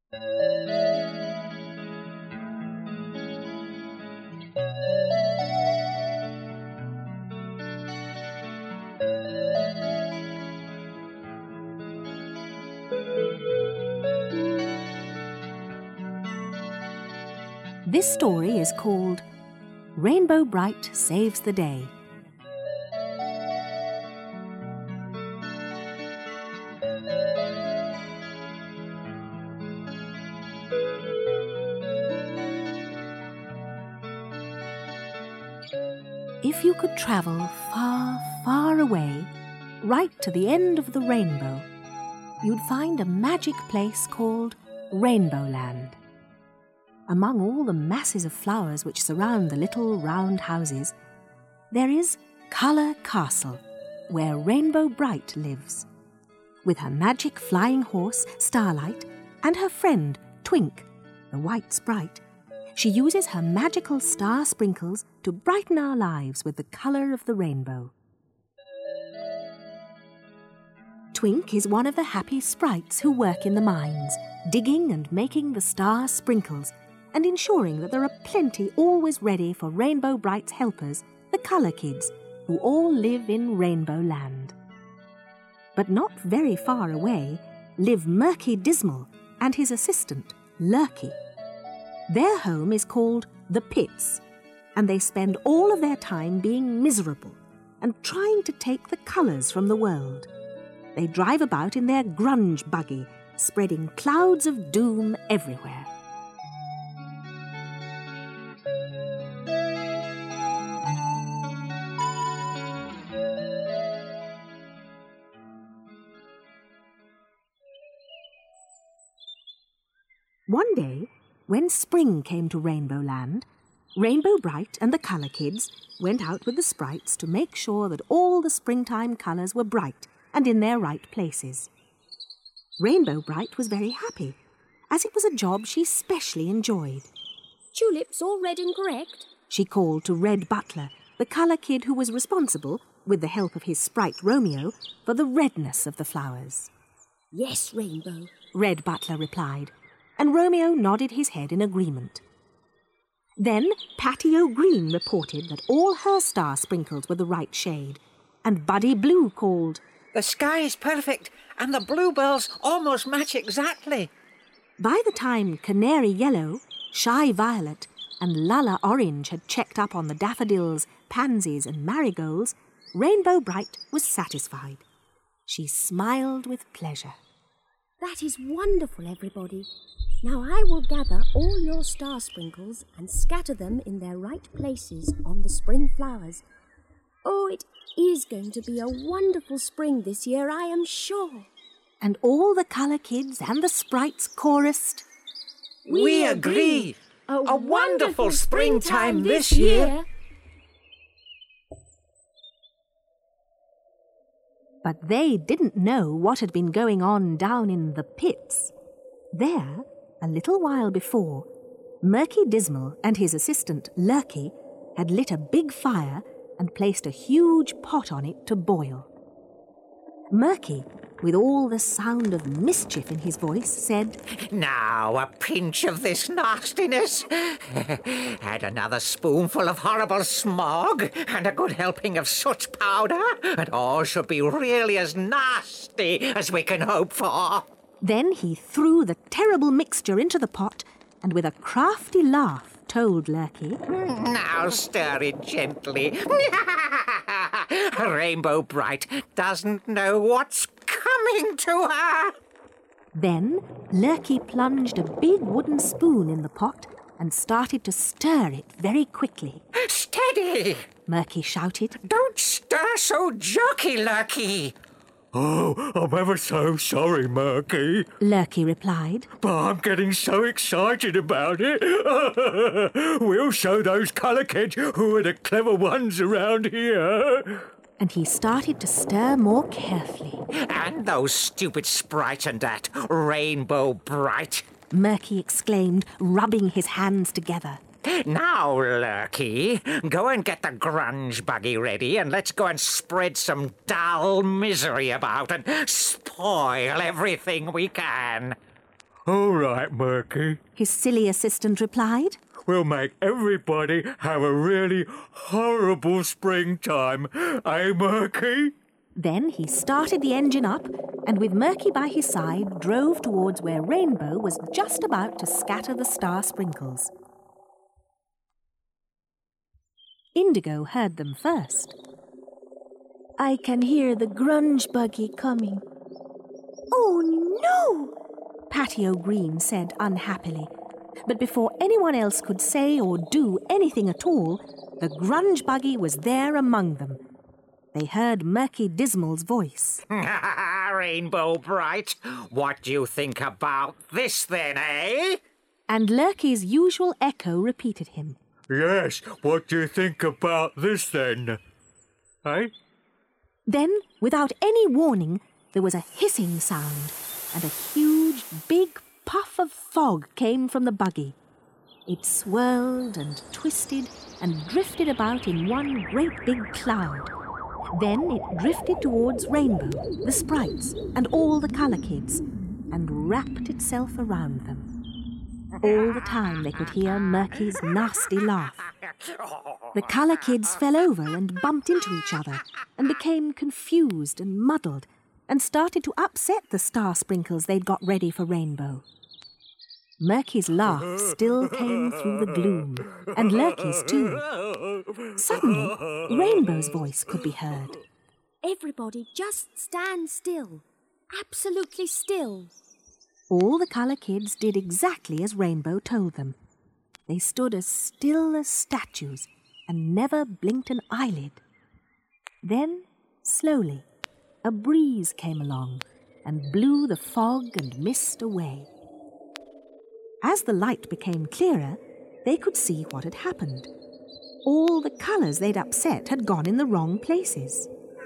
This story is called Rainbow Bright Saves the Day. If you could travel far, far away, right to the end of the rainbow, you'd find a magic place called Rainbow Land. Among all the masses of flowers which surround the little round houses, there is Colour Castle, where Rainbow Bright lives. With her magic flying horse, Starlight, and her friend, Twink, the white sprite, she uses her magical star sprinkles to brighten our lives with the colour of the rainbow. Twink is one of the happy sprites who work in the mines, digging and making the star sprinkles, and ensuring that there are plenty always ready for Rainbow Bright's helpers, the Colour Kids, who all live in Rainbow Land. But not very far away live Murky Dismal and his assistant, Lurky. Their home is called the Pits, and they spend all of their time being miserable and trying to take the colours from the world. They drive about in their grunge buggy, spreading clouds of doom everywhere. One day, when spring came to Rainbow Land, Rainbow Bright and the Colour Kids went out with the sprites to make sure that all the springtime colours were bright and in their right places. Rainbow Bright was very happy, as it was a job she specially enjoyed. "Tulips all red and correct?" she called to Red Butler, the Colour Kid who was responsible, with the help of his sprite Romeo, for the redness of the flowers. "Yes, Rainbow," Red Butler replied, and Romeo nodded his head in agreement. Then Patty O'Green reported that all her star sprinkles were the right shade, and Buddy Blue called, "The sky is perfect, and the bluebells almost match exactly." By the time Canary Yellow, Shy Violet, and Lala Orange had checked up on the daffodils, pansies, and marigolds, Rainbow Bright was satisfied. She smiled with pleasure. "That is wonderful, everybody. Now I will gather all your star sprinkles and scatter them in their right places on the spring flowers. Oh, it is going to be a wonderful spring this year, I am sure." And all the Colour Kids and the sprites chorused, We agree! A wonderful springtime this year! But they didn't know what had been going on down in the pits. There, a little while before, Murky Dismal and his assistant, Lurky, had lit a big fire and placed a huge pot on it to boil. Murky, with all the sound of mischief in his voice, said, "Now a pinch of this nastiness. Add another spoonful of horrible smog and a good helping of soot powder, and all should be really as nasty as we can hope for." Then he threw the terrible mixture into the pot and with a crafty laugh told Lurky, "Now stir it gently. Rainbow Bright doesn't know what's coming to her." Then Lurky plunged a big wooden spoon in the pot and started to stir it very quickly. "Steady!" Murky shouted. "Don't stir so jerky, Lurky." "Oh, I'm ever so sorry, Murky," Lurky replied. "but I'm getting so excited about it. We'll show those Colour Kids who are the clever ones around here." And he started to stir more carefully. "And those stupid sprites and that Rainbow Bright." Murky exclaimed, rubbing his hands together. "Now, Lurky, go and get the grunge buggy ready and let's go and spread some dull misery about and spoil everything we can." All right, Murky. his silly assistant replied. We'll make everybody have a really horrible springtime, eh, Murky? Then he started the engine up and with Murky by his side drove towards where Rainbow was just about to scatter the star sprinkles. Indigo heard them first. I can hear the grunge buggy coming. Oh no! Patio Green said unhappily. But before anyone else could say or do anything at all, the grunge buggy was there among them. They heard Murky Dismal's voice. Rainbow Bright, what do you think about this then, eh? And Lurky's usual echo repeated him. Yes, what do you think about this then? Eh? Then, without any warning, there was a hissing sound, and a huge, big puff of fog came from the buggy. It swirled and twisted and drifted about in one great big cloud. Then it drifted towards Rainbow, the sprites, and all the colour kids, and wrapped itself around them. All the time they could hear Murky's nasty laugh. The colour kids fell over and bumped into each other and became confused and muddled and started to upset the star sprinkles they'd got ready for Rainbow. Murky's laugh still came through the gloom, and Lurky's too. Suddenly, Rainbow's voice could be heard. Everybody just stand still. Absolutely still. All the colour kids did exactly as Rainbow told them. They stood as still as statues and never blinked an eyelid. Then, slowly, a breeze came along and blew the fog and mist away. As the light became clearer, they could see what had happened. All the colours they'd upset had gone in the wrong places.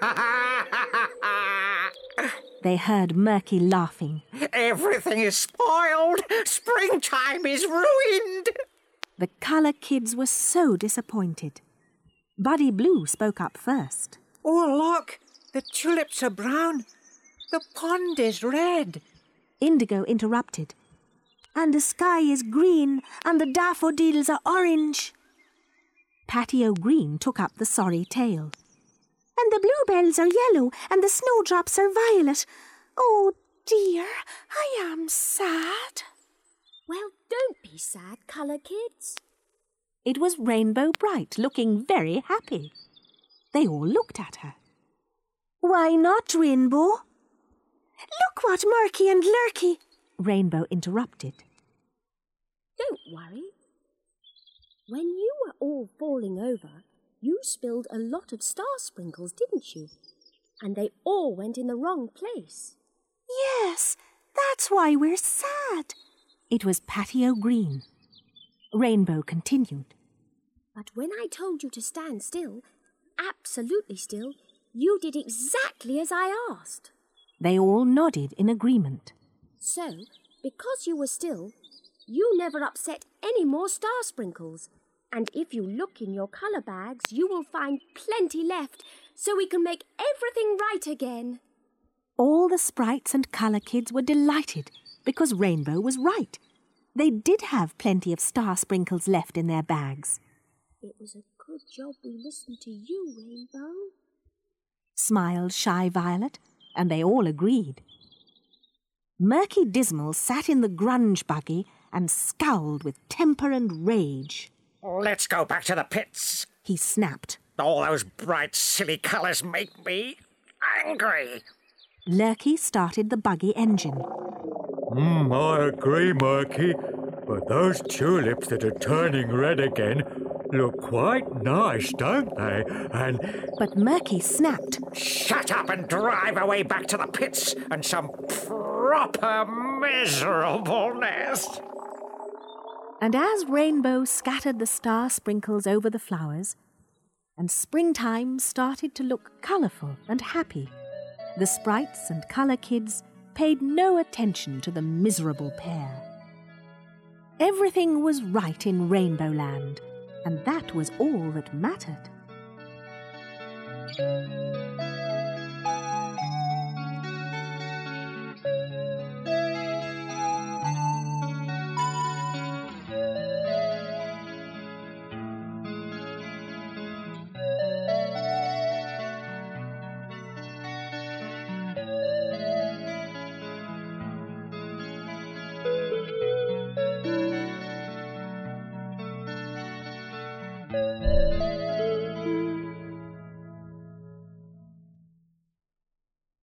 They heard Murky laughing. Everything is spoiled. Springtime is ruined. The colour kids were so disappointed. Buddy Blue spoke up first. Oh, look. The tulips are brown. The pond is red. Indigo interrupted. And the sky is green, and the daffodils are orange. Patio Green took up the sorry tale. And the bluebells are yellow, and the snowdrops are violet. Oh, dear, I am sad. Well, don't be sad, colour kids. It was Rainbow Bright, looking very happy. They all looked at her. Why not, Rainbow? Look what Murky and Lurky... Rainbow interrupted. Don't worry. When you were all falling over, you spilled a lot of star sprinkles, didn't you? And they all went in the wrong place. Yes, that's why we're sad. It was Patio Green. Rainbow continued. But when I told you to stand still, absolutely still, you did exactly as I asked. They all nodded in agreement. So, because you were still, you never upset any more star sprinkles. And if you look in your colour bags, you will find plenty left, so we can make everything right again. All the sprites and colour kids were delighted because Rainbow was right. They did have plenty of star sprinkles left in their bags. It was a good job we listened to you, Rainbow. Smiled Shy Violet, and they all agreed. Murky Dismal sat in the grunge buggy and scowled with temper and rage. Let's go back to the pits. He snapped. All those bright, silly colours make me angry. Lurky started the buggy engine. I agree, Murky. But those tulips that are turning red again look quite nice, don't they? But Murky snapped. Shut up and drive away back to the pits and some proper miserableness. And as Rainbow scattered the star sprinkles over the flowers, and springtime started to look colourful and happy, the sprites and colour kids paid no attention to the miserable pair. Everything was right in Rainbow Land, and that was all that mattered.